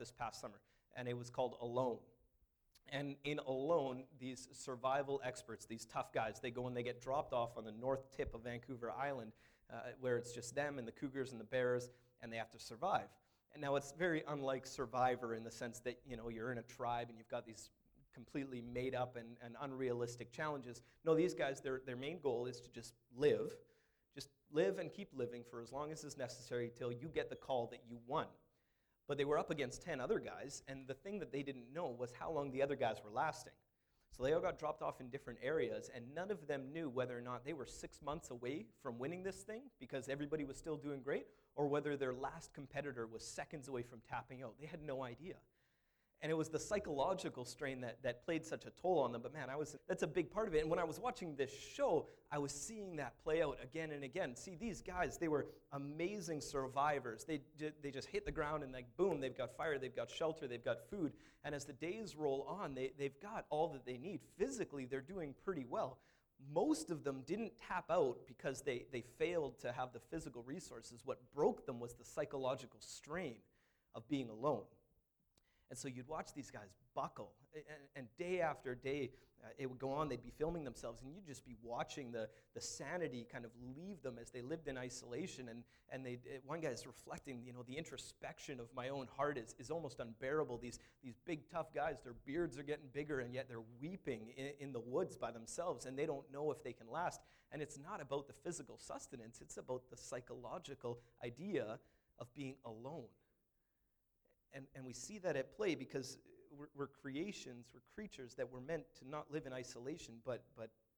this past summer, and it was called Alone. And in Alone, these survival experts, these tough guys, they go and they get dropped off on the north tip of Vancouver Island, where it's just them and the cougars and the bears, and they have to survive. And now it's very unlike Survivor in the sense that, you're in a tribe and you've got these completely made up and unrealistic challenges. No, these guys, their main goal is to just live and keep living for as long as is necessary till you get the call that you won. But they were up against 10 other guys, and the thing that they didn't know was how long the other guys were lasting. So they all got dropped off in different areas, and none of them knew whether or not they were 6 months away from winning this thing because everybody was still doing great, or whether their last competitor was seconds away from tapping out. They had no idea. And it was the psychological strain that played such a toll on them. But man, that's a big part of it. And when I was watching this show, I was seeing that play out again and again. See, these guys, they were amazing survivors. They just hit the ground and like, boom, they've got fire, they've got shelter, they've got food. And as the days roll on, they've got all that they need. Physically, they're doing pretty well. Most of them didn't tap out because they failed to have the physical resources. What broke them was the psychological strain of being alone. And so you'd watch these guys buckle, and day after day, it would go on, they'd be filming themselves, and you'd just be watching the sanity kind of leave them as they lived in isolation, and one guy's reflecting, the introspection of my own heart is almost unbearable. These big, tough guys, their beards are getting bigger, and yet they're weeping in the woods by themselves, and they don't know if they can last. And it's not about the physical sustenance, it's about the psychological idea of being alone. And we see that at play because we're creations, we're creatures that were meant to not live in isolation, but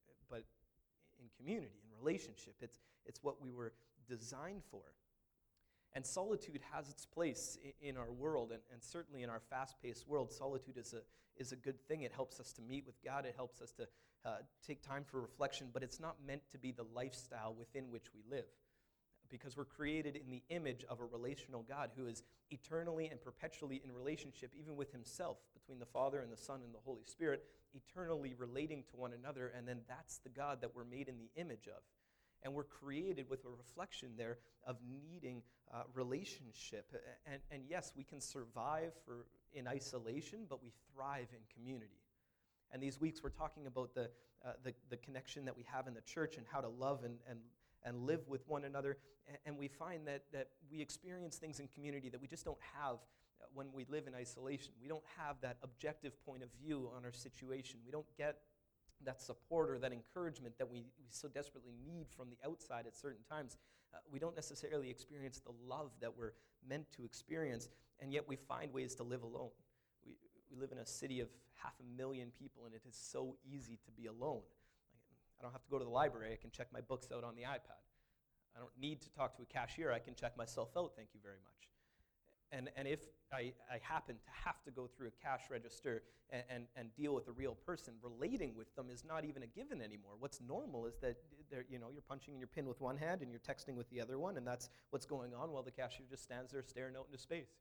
in community, in relationship. It's what we were designed for. And solitude has its place in our world, and certainly in our fast-paced world, solitude is a good thing. It helps us to meet with God. It helps us to take time for reflection, but it's not meant to be the lifestyle within which we live. Because we're created in the image of a relational God who is eternally and perpetually in relationship, even with himself, between the Father and the Son and the Holy Spirit, eternally relating to one another, and then that's the God that we're made in the image of. And we're created with a reflection there of needing relationship. And yes, we can survive in isolation, but we thrive in community. And these weeks we're talking about the connection that we have in the church and how to love and live with one another. And we find that we experience things in community that we just don't have when we live in isolation. We don't have that objective point of view on our situation. We don't get that support or that encouragement that we so desperately need from the outside at certain times. We don't necessarily experience the love that we're meant to experience, and yet we find ways to live alone. We live in a city of 500,000 people, and it is so easy to be alone. I don't have to go to the library. I can check my books out on the iPad. I don't need to talk to a cashier. I can check myself out, thank you very much. And if I happen to have to go through a cash register and deal with a real person, relating with them is not even a given anymore. What's normal is that you're punching in your PIN with one hand and you're texting with the other one, and that's what's going on while the cashier just stands there staring out into space.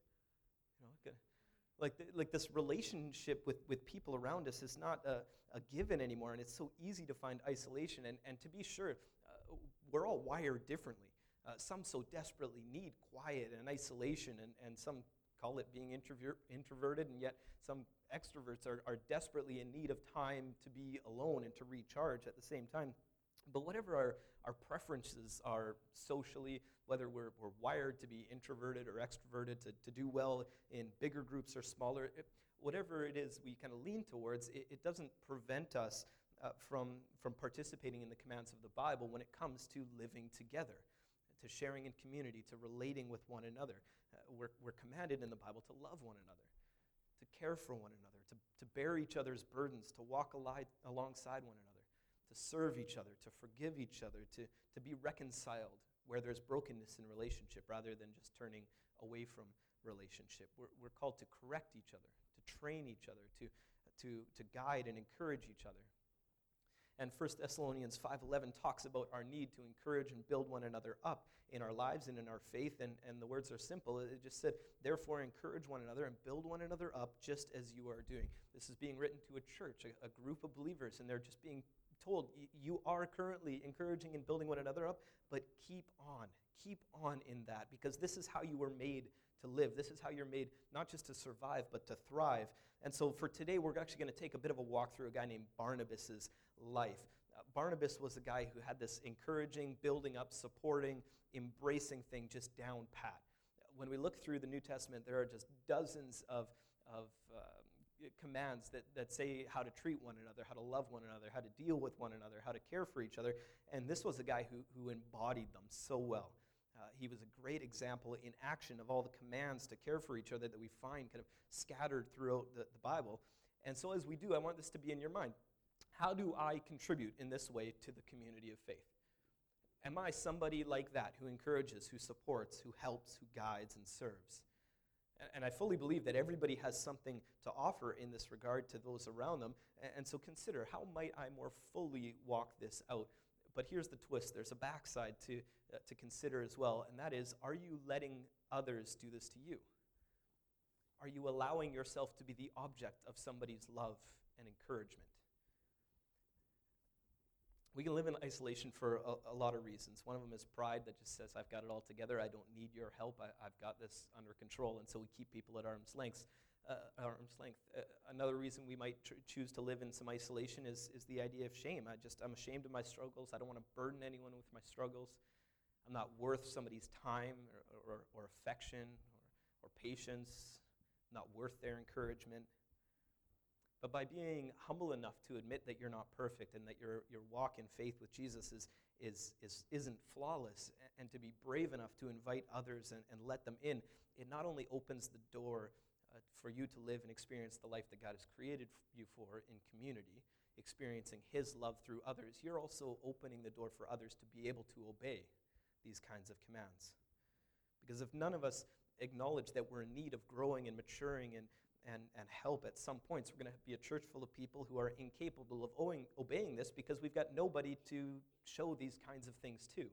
Like this relationship with people around us is not a given anymore, and it's so easy to find isolation. And to be sure, we're all wired differently. Some so desperately need quiet and isolation, and some call it being introverted, and yet some extroverts are desperately in need of time to be alone and to recharge at the same time. But whatever our preferences are socially, whether we're wired to be introverted or extroverted, to do well in bigger groups or smaller, whatever it is we kind of lean towards, it doesn't prevent us from participating in the commands of the Bible when it comes to living together, to sharing in community, to relating with one another. We're commanded in the Bible to love one another, to care for one another, to bear each other's burdens, to walk alongside one another, to serve each other, to forgive each other, to be reconciled where there's brokenness in relationship rather than just turning away from relationship. We're called to correct each other, to train each other, to guide and encourage each other. And 1 Thessalonians 5:11 talks about our need to encourage and build one another up in our lives and in our faith, and the words are simple. It just said, therefore encourage one another and build one another up just as you are doing. This is being written to a church, a group of believers, and they're just being told, you are currently encouraging and building one another up, but keep on in that, because this is how you were made to live. This is how you're made not just to survive, but to thrive. And so for today, we're actually going to take a bit of a walk through a guy named Barnabas's life. Barnabas was a guy who had this encouraging, building up, supporting, embracing thing just down pat. When we look through the New Testament, there are just dozens of commands that say how to treat one another, how to love one another, how to deal with one another, how to care for each other. And this was a guy who embodied them so well. He was a great example in action of all the commands to care for each other that we find kind of scattered throughout the Bible. And so as we do, I want this to be in your mind. How do I contribute in this way to the community of faith? Am I somebody like that who encourages, who supports, who helps, who guides and serves? And I fully believe that everybody has something to offer in this regard to those around them. And so consider, how might I more fully walk this out? But here's the twist. There's a backside to consider as well, and that is, are you letting others do this to you? Are you allowing yourself to be the object of somebody's love and encouragement? We can live in isolation for a lot of reasons. One of them is pride that just says, I've got it all together. I don't need your help. I've got this under control. And so we keep people at arm's length. Another reason we might choose to live in some isolation is the idea of shame. I'm ashamed of my struggles. I don't want to burden anyone with my struggles. I'm not worth somebody's time or affection or patience. I'm not worth their encouragement. But by being humble enough to admit that you're not perfect and that your walk in faith with Jesus isn't flawless, and to be brave enough to invite others and let them in, it not only opens the door for you to live and experience the life that God has created you for in community, experiencing His love through others, you're also opening the door for others to be able to obey these kinds of commands. Because if none of us acknowledge that we're in need of growing and maturing and help at some points, we're going to be a church full of people who are incapable of obeying this because we've got nobody to show these kinds of things to.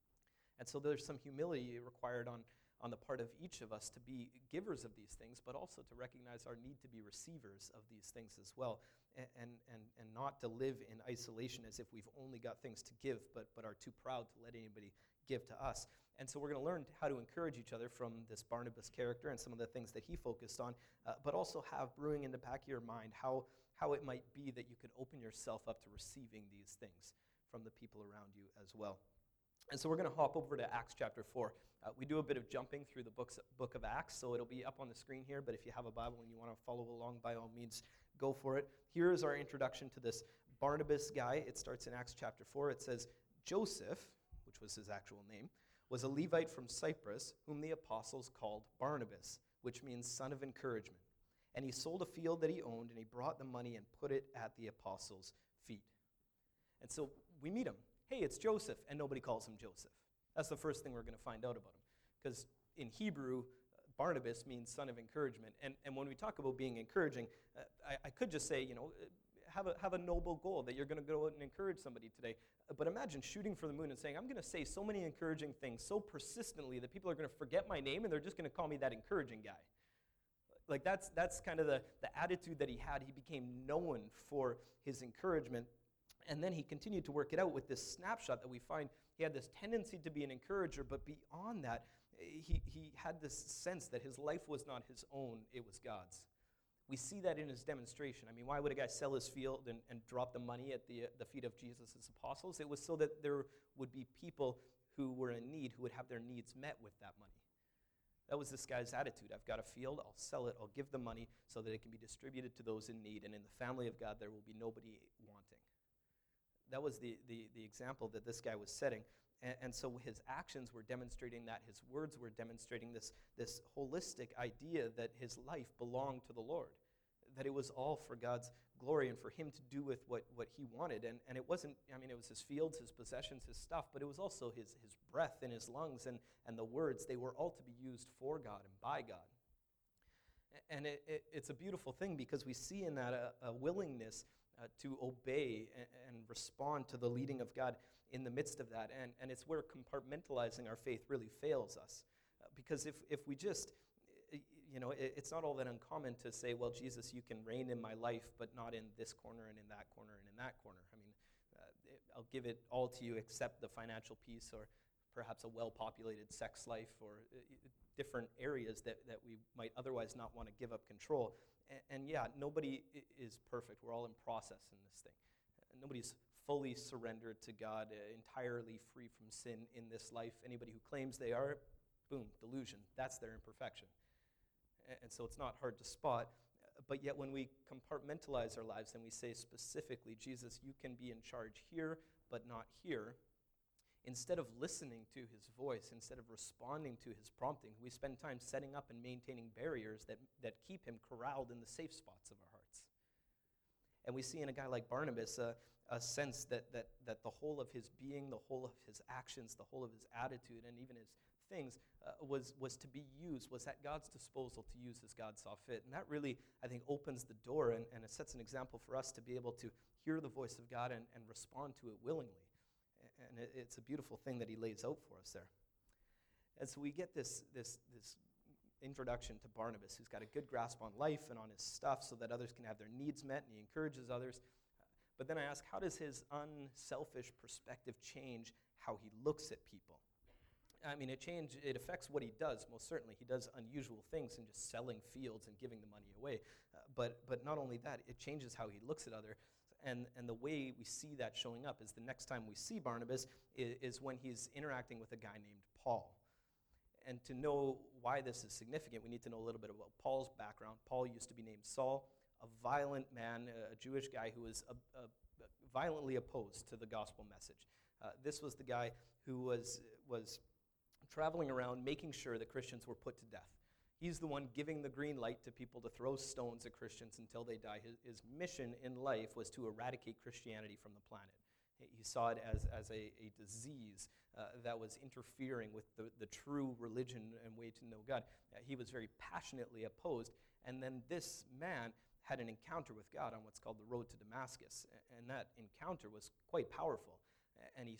And so there's some humility required on the part of each of us to be givers of these things, but also to recognize our need to be receivers of these things as well, and not to live in isolation as if we've only got things to give, but are too proud to let anybody give to us. And so we're going to learn how to encourage each other from this Barnabas character and some of the things that he focused on, but also have brewing in the back of your mind how it might be that you could open yourself up to receiving these things from the people around you as well. And so we're going to hop over to Acts chapter 4. We do a bit of jumping through the book of Acts, so it'll be up on the screen here, but if you have a Bible and you want to follow along, by all means, go for it. Here is our introduction to this Barnabas guy. It starts in Acts chapter 4. It says, Joseph, which was his actual name, was a Levite from Cyprus, whom the apostles called Barnabas, which means son of encouragement. And he sold a field that he owned, and he brought the money and put it at the apostles' feet. And so we meet him. Hey, it's Joseph, and nobody calls him Joseph. That's the first thing we're going to find out about him. Because in Hebrew, Barnabas means son of encouragement. And when we talk about being encouraging, I could just say, have a noble goal that you're going to go out and encourage somebody today. But imagine shooting for the moon and saying, I'm going to say so many encouraging things so persistently that people are going to forget my name and they're just going to call me that encouraging guy. Like that's kind of the attitude that he had. He became known for his encouragement. And then he continued to work it out with this snapshot that we find. He had this tendency to be an encourager, but beyond that, he had this sense that his life was not his own, it was God's. We see that in his demonstration. I mean, why would a guy sell his field and drop the money at the feet of Jesus' apostles? It was so that there would be people who were in need who would have their needs met with that money. That was this guy's attitude. I've got a field, I'll sell it, I'll give the money so that it can be distributed to those in need, and in the family of God there will be nobody wanting. That was the example that this guy was setting. And so his actions were demonstrating that. His words were demonstrating this holistic idea that his life belonged to the Lord, that it was all for God's glory and for him to do with what he wanted. And it wasn't, it was his fields, his possessions, his stuff, but it was also his breath in his lungs and the words. They were all to be used for God and by God. And it's a beautiful thing because we see in that a willingness to obey and respond to the leading of God in the midst of that. And it's where compartmentalizing our faith really fails us. Because if we just, it's not all that uncommon to say, well, Jesus, you can reign in my life, but not in this corner and in that corner and in that corner. I'll give it all to you except the financial piece, or perhaps a well-populated sex life, or different areas that we might otherwise not want to give up control. And yeah, nobody is perfect. We're all in process in this thing. Nobody's fully surrendered to God, entirely free from sin in this life. Anybody who claims they are, boom, delusion. That's their imperfection. And so it's not hard to spot. But yet when we compartmentalize our lives and we say specifically, Jesus, you can be in charge here, but not here, instead of listening to his voice, instead of responding to his prompting, we spend time setting up and maintaining barriers that keep him corralled in the safe spots of our hearts. And we see in a guy like Barnabas a sense that the whole of his being, the whole of his actions, the whole of his attitude, and even his things was to be used, was at God's disposal to use as God saw fit. And that really, I think, opens the door and it sets an example for us to be able to hear the voice of God and respond to it willingly. And it's a beautiful thing that he lays out for us there. And so we get this introduction to Barnabas, who's got a good grasp on life and on his stuff so that others can have their needs met, and he encourages others. But then I ask, how does his unselfish perspective change how he looks at people? I mean, it affects what he does, most certainly. He does unusual things in just selling fields and giving the money away. But not only that, it changes how he looks at others. And the way we see that showing up is the next time we see Barnabas is when he's interacting with a guy named Paul. And to know why this is significant, we need to know a little bit about Paul's background. Paul used to be named Saul, a violent man, a Jewish guy who was violently opposed to the gospel message. This was the guy who was traveling around making sure that Christians were put to death. He's the one giving the green light to people to throw stones at Christians until they die. His mission in life was to eradicate Christianity from the planet. He saw it as a disease that was interfering with the true religion and way to know God. He was very passionately opposed. And then this man had an encounter with God on what's called the road to Damascus. And that encounter was quite powerful. And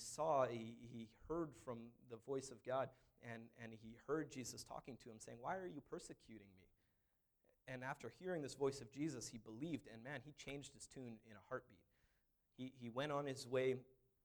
he heard from the voice of God, and he heard Jesus talking to him, saying, "Why are you persecuting me?" And after hearing this voice of Jesus, he believed, and man, he changed his tune in a heartbeat. He went on his way,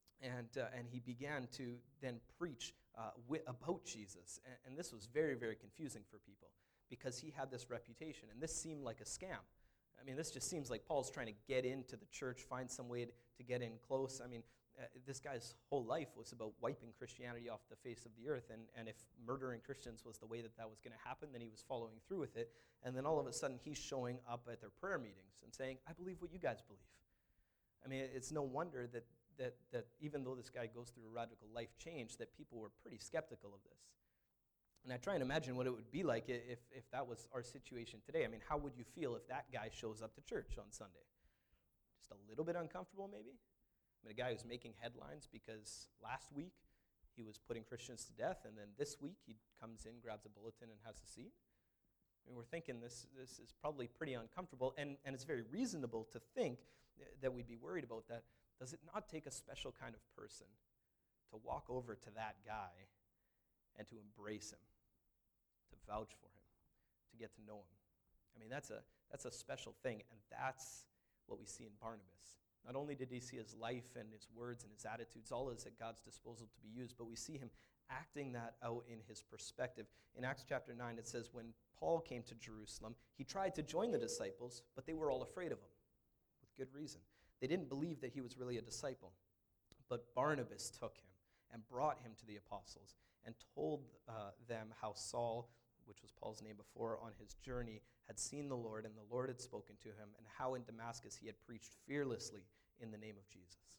and he began to then preach about Jesus. And this was very, very confusing for people, because he had this reputation, and this seemed like a scam. I mean, this just seems like Paul's trying to get into the church, find some way to get in close. I mean, this guy's whole life was about wiping Christianity off the face of the earth, and if murdering Christians was the way that was going to happen, then he was following through with it. And then all of a sudden, he's showing up at their prayer meetings and saying, "I believe what you guys believe." I mean, it's no wonder that even though this guy goes through a radical life change, that people were pretty skeptical of this. And I try and imagine what it would be like if that was our situation today. I mean, how would you feel if that guy shows up to church on Sunday? Just a little bit uncomfortable, maybe? I mean, a guy who's making headlines because last week he was putting Christians to death, and then this week he comes in, grabs a bulletin, and has a seat. I mean, we're thinking this is probably pretty uncomfortable, and it's very reasonable to think that we'd be worried about that. Does it not take a special kind of person to walk over to that guy and to embrace him, to vouch for him, to get to know him? I mean, that's a special thing, and that's what we see in Barnabas. Not only did he see his life and his words and his attitudes, all is at God's disposal to be used, but we see him acting that out in his perspective. In Acts chapter 9, it says, when Paul came to Jerusalem, he tried to join the disciples, but they were all afraid of him, with good reason. They didn't believe that he was really a disciple. But Barnabas took him and brought him to the apostles and told them how Saul, which was Paul's name before, on his journey had seen the Lord, and the Lord had spoken to him, and how in Damascus he had preached fearlessly in the name of Jesus.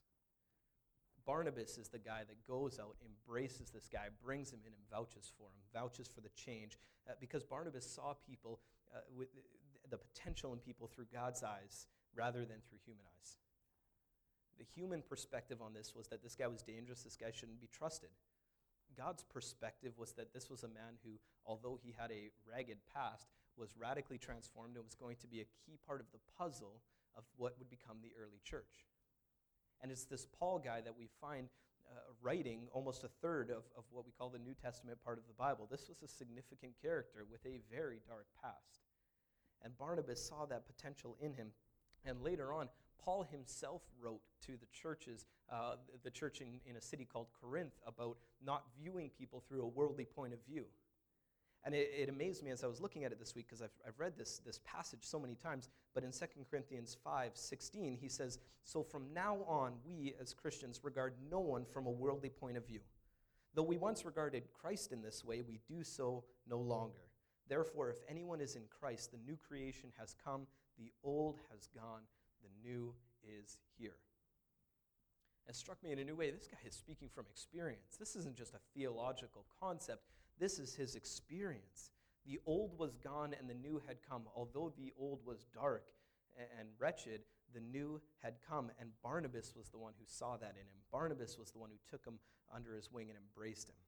Barnabas is the guy that goes out, embraces this guy, brings him in and vouches for him, vouches for the change, because Barnabas saw people, with the potential in people through God's eyes rather than through human eyes. The human perspective on this was that this guy was dangerous, this guy shouldn't be trusted. God's perspective was that this was a man who, although he had a ragged past, was radically transformed and was going to be a key part of the puzzle of what would become the early church. And it's this Paul guy that we find writing almost a third of what we call the New Testament part of the Bible. This was a significant character with a very dark past. And Barnabas saw that potential in him. And later on, Paul himself wrote to the churches, the church in a city called Corinth, about not viewing people through a worldly point of view. And it amazed me as I was looking at it this week, because I've read this passage so many times, but in 2 Corinthians 5:16, he says, "So from now on, we as Christians regard no one from a worldly point of view. Though we once regarded Christ in this way, we do so no longer. Therefore, if anyone is in Christ, the new creation has come, the old has gone, the new is here." It struck me in a new way. This guy is speaking from experience. This isn't just a theological concept. This is his experience. The old was gone and the new had come. Although the old was dark and wretched, the new had come. And Barnabas was the one who saw that in him. Barnabas was the one who took him under his wing and embraced him.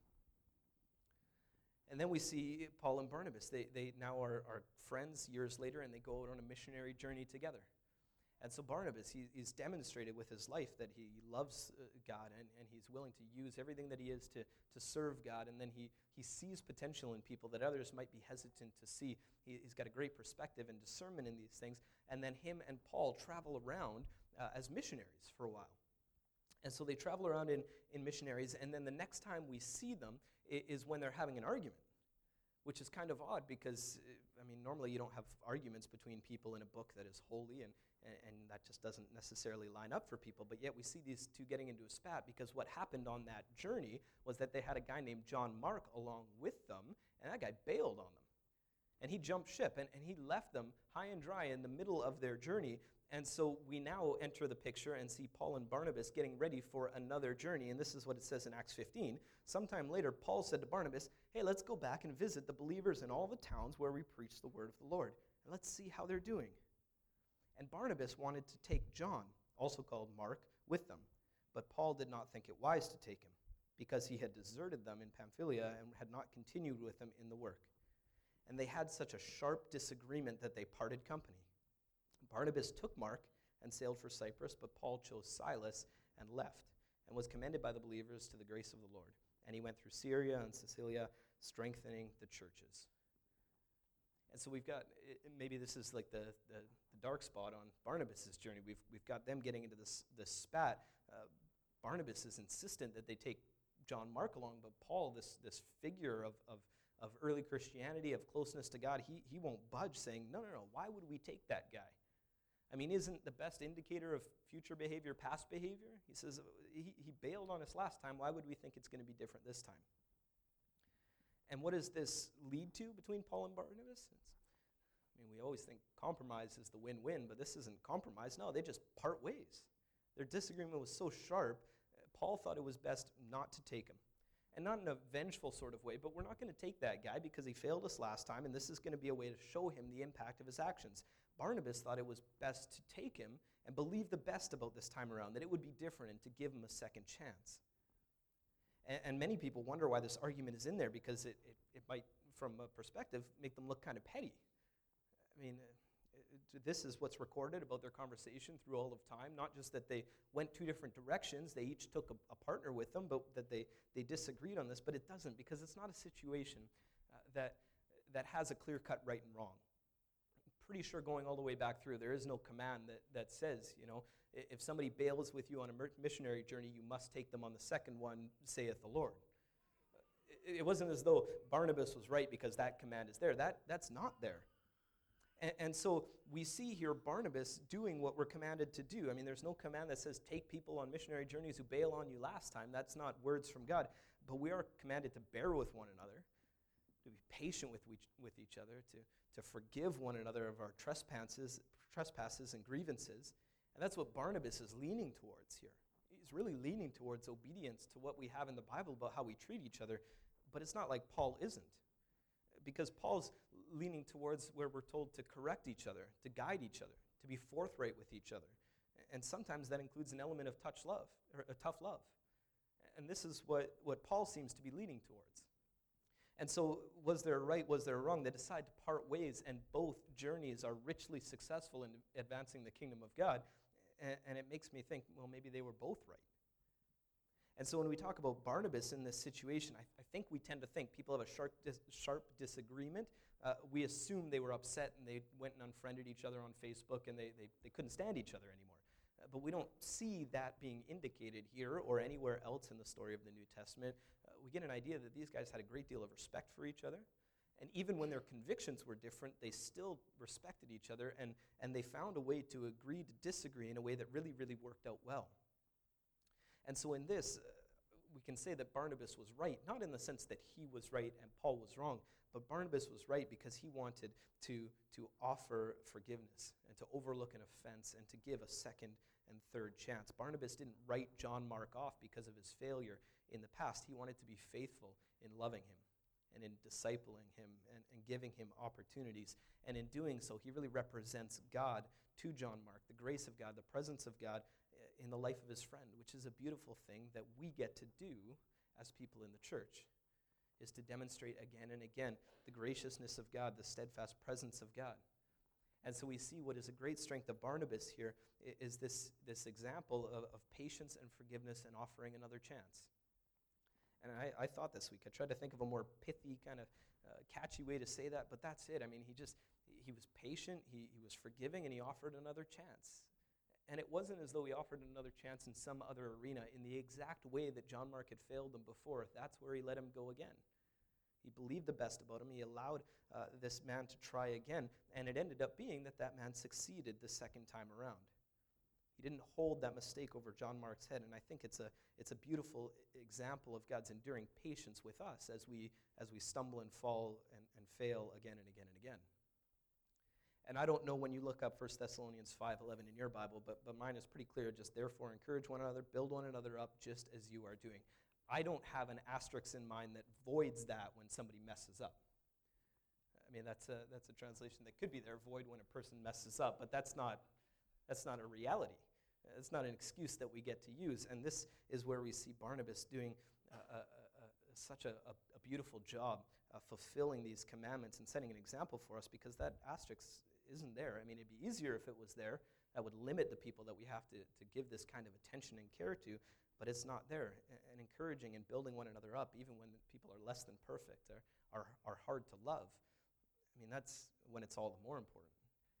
And then we see Paul and Barnabas. They now are friends years later, and they go out on a missionary journey together. And so Barnabas, he's demonstrated with his life that he loves God, and he's willing to use everything that he is to serve God. And then he sees potential in people that others might be hesitant to see. He's got a great perspective and discernment in these things. And then him and Paul travel around as missionaries for a while. And so they travel around in missionaries, and then the next time we see them is when they're having an argument, which is kind of odd because, normally you don't have arguments between people in a book that is holy, and that just doesn't necessarily line up for people. But yet we see these two getting into a spat because what happened on that journey was that they had a guy named John Mark along with them, and that guy bailed on them. And he jumped ship, and he left them high and dry in the middle of their journey. And so we now enter the picture and see Paul and Barnabas getting ready for another journey. And this is what it says in Acts 15. Sometime later, Paul said to Barnabas, "Hey, let's go back and visit the believers in all the towns where we preach the word of the Lord. And let's see how they're doing." And Barnabas wanted to take John, also called Mark, with them. But Paul did not think it wise to take him, because he had deserted them in Pamphylia and had not continued with them in the work. And they had such a sharp disagreement that they parted company. Barnabas took Mark and sailed for Cyprus, but Paul chose Silas and left, and was commended by the believers to the grace of the Lord. And he went through Syria and Cilicia, strengthening the churches. And so we've got, maybe this is like the dark spot on Barnabas' journey. We've got them getting into this spat. Barnabas is insistent that they take John Mark along, but Paul, this figure of early Christianity, of closeness to God, he won't budge, saying, no, why would we take that guy? Isn't the best indicator of future behavior past behavior? He says he bailed on us last time. Why would we think it's going to be different this time? And what does this lead to between Paul and Barnabas? We always think compromise is the win-win, but this isn't compromise. No, they just part ways. Their disagreement was so sharp, Paul thought it was best not to take him. And not in a vengeful sort of way, but we're not going to take that guy because he failed us last time, and this is going to be a way to show him the impact of his actions. Barnabas thought it was best to take him and believe the best about this time around, that it would be different, and to give him a second chance. And many people wonder why this argument is in there, because it might, from a perspective, make them look kind of petty. This is what's recorded about their conversation through all of time, not just that they went two different directions, they each took a partner with them, but that they disagreed on this, but it doesn't, because it's not a situation that has a clear-cut right and wrong. I'm pretty sure going all the way back through, there is no command that says, if somebody bails with you on a missionary journey, you must take them on the second one, saith the Lord. It wasn't as though Barnabas was right because that command is there. That's not there. And so we see here Barnabas doing what we're commanded to do. There's no command that says take people on missionary journeys who bail on you last time. That's not words from God. But we are commanded to bear with one another, to be patient with each other, to forgive one another of our trespasses and grievances. And that's what Barnabas is leaning towards here. He's really leaning towards obedience to what we have in the Bible about how we treat each other. But it's not like Paul isn't. Because Paul's leaning towards where we're told to correct each other, to guide each other, to be forthright with each other. And sometimes that includes an element of tough love. And this is what Paul seems to be leaning towards. And so was there a right, was there a wrong? They decide to part ways, and both journeys are richly successful in advancing the kingdom of God. And it makes me think, well, maybe they were both right. And so when we talk about Barnabas in this situation, I think we tend to think people have a sharp disagreement. We assume they were upset and they went and unfriended each other on Facebook and they couldn't stand each other anymore. But we don't see that being indicated here or anywhere else in the story of the New Testament. We get an idea that these guys had a great deal of respect for each other. And even when their convictions were different, they still respected each other, and they found a way to agree to disagree in a way that really, really worked out well. And so in this, we can say that Barnabas was right, not in the sense that he was right and Paul was wrong, but Barnabas was right because he wanted to offer forgiveness and to overlook an offense and to give a second and third chance. Barnabas didn't write John Mark off because of his failure in the past. He wanted to be faithful in loving him and in discipling him and giving him opportunities. And in doing so, he really represents God to John Mark, the grace of God, the presence of God in the life of his friend, which is a beautiful thing that we get to do as people in the church, is to demonstrate again and again the graciousness of God, the steadfast presence of God. And so we see what is a great strength of Barnabas here is this example of patience and forgiveness and offering another chance. And I thought this week, I tried to think of a more pithy kind of catchy way to say that, but that's it. I mean, he was patient, he was forgiving, and he offered another chance. And it wasn't as though he offered another chance in some other arena in the exact way that John Mark had failed him before. That's where he let him go again. He believed the best about him. He allowed this man to try again, and it ended up being that man succeeded the second time around. He didn't hold that mistake over John Mark's head, and I think it's a beautiful example of God's enduring patience with us as we stumble and fall and fail again and again and again. And I don't know when you look up 1 Thessalonians 5:11 in your Bible, but mine is pretty clear. Just therefore encourage one another, build one another up, just as you are doing. I don't have an asterisk in mind that voids that when somebody messes up. I mean, that's a translation that could be there, void when a person messes up, but that's not a reality. It's not an excuse that we get to use. And this is where we see Barnabas doing such a beautiful job fulfilling these commandments and setting an example for us, because that asterisk isn't there. I mean, it'd be easier if it was there. That would limit the people that we have to give this kind of attention and care to, but it's not there. And encouraging and building one another up, even when people are less than perfect, are hard to love. I mean, that's when it's all the more important.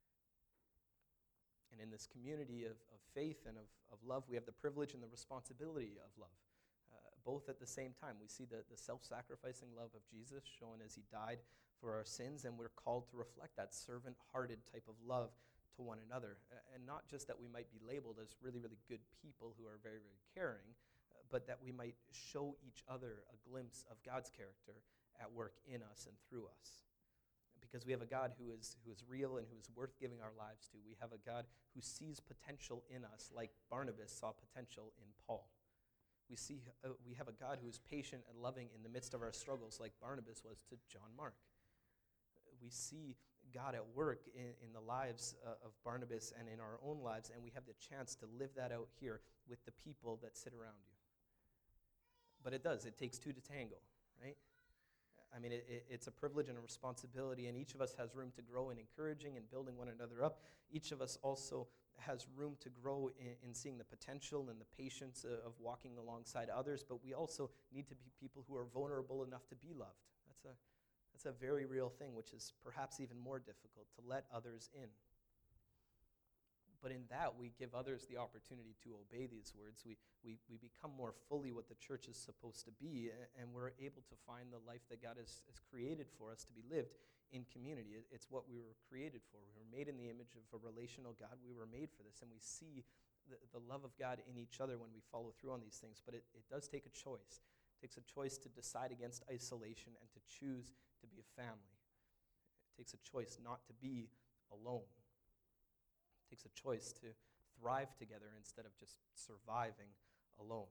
And in this community of faith and of love, we have the privilege and the responsibility of love, both at the same time. We see the self-sacrificing love of Jesus shown as he died for our sins, and we're called to reflect that servant-hearted type of love to one another. And not just that we might be labeled as really, really good people who are very, very caring, but that we might show each other a glimpse of God's character at work in us and through us. Because we have a God who is real and who is worth giving our lives to. We have a God who sees potential in us, like Barnabas saw potential in Paul. We have a God who is patient and loving in the midst of our struggles, like Barnabas was to John Mark. We see God at work in the lives of Barnabas and in our own lives, and we have the chance to live that out here with the people that sit around you. But it takes two to tango, right? I mean, it's a privilege and a responsibility, and each of us has room to grow in encouraging and building one another up. Each of us also has room to grow in seeing the potential and the patience of walking alongside others, but we also need to be people who are vulnerable enough to be loved. That's a very real thing, which is perhaps even more difficult, to let others in. But in that, we give others the opportunity to obey these words. We become more fully what the church is supposed to be, and we're able to find the life that God has created for us to be lived in community. It's what we were created for. We were made in the image of a relational God. We were made for this, and we see the love of God in each other when we follow through on these things. But it does take a choice. It takes a choice to decide against isolation and to choose to be a family. It takes a choice not to be alone. It takes a choice to thrive together instead of just surviving alone.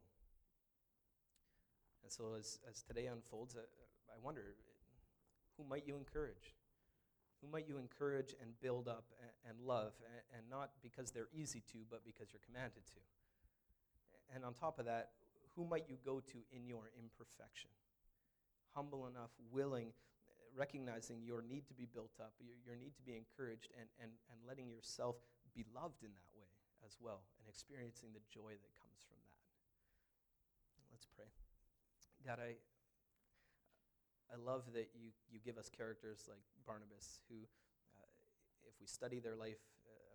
And so as today unfolds, I wonder, who might you encourage? Who might you encourage and build up and love, and not because they're easy to, but because you're commanded to? And on top of that, who might you go to in your imperfection? Humble enough, willing, recognizing your need to be built up, your need to be encouraged, and letting yourself be loved in that way as well, and experiencing the joy that comes from that. Let's pray. God, I love that you give us characters like Barnabas who, if we study their life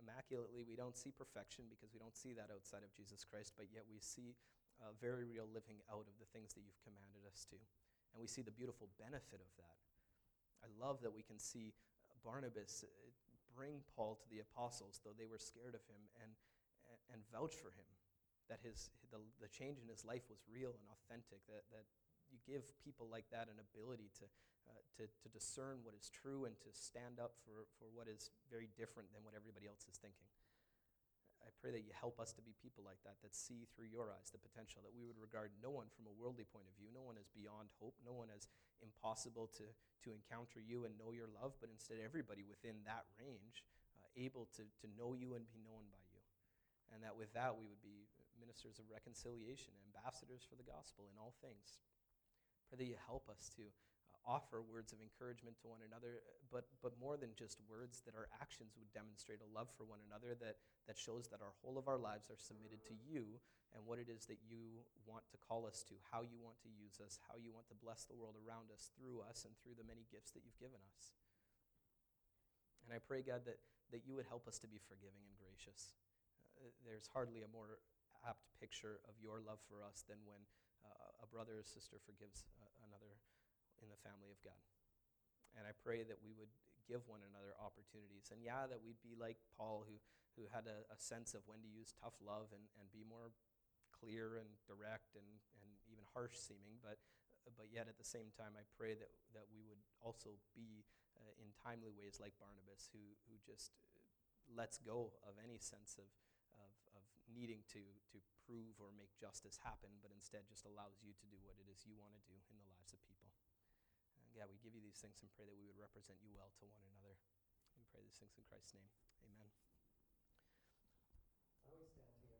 immaculately. We don't see perfection because we don't see that outside of Jesus Christ, but yet we see very real living out of the things that you've commanded us to. And we see the beautiful benefit of that. I love that we can see Barnabas bring Paul to the apostles, though they were scared of him, and vouch for him, that the change in his life was real and authentic, that you give people like that an ability to discern what is true and to stand up for what is very different than what everybody else is thinking. I pray that you help us to be people like that see through your eyes the potential, that we would regard no one from a worldly point of view, no one as beyond hope, no one as impossible to encounter you and know your love, but instead everybody within that range able to know you and be known by you. And that with that we would be ministers of reconciliation, ambassadors for the gospel in all things. Pray that you help us to offer words of encouragement to one another, but more than just words, that our actions would demonstrate a love for one another that shows that our whole of our lives are submitted to you and what it is that you want to call us to, how you want to use us, how you want to bless the world around us and through the many gifts that you've given us. And I pray, God, that you would help us to be forgiving and gracious. There's hardly a more apt picture of your love for us than when a brother or sister forgives another in the family of God. And I pray that we would give one another opportunities. And that we'd be like Paul, who had a sense of when to use tough love and be more clear and direct and even harsh seeming. But yet at the same time, I pray that we would also be in timely ways like Barnabas, who just lets go of any sense of needing to prove or make justice happen, but instead just allows you to do what it is you want to do in the lives of people. We give you these things and pray that we would represent you well to one another. We pray these things in Christ's name. Amen.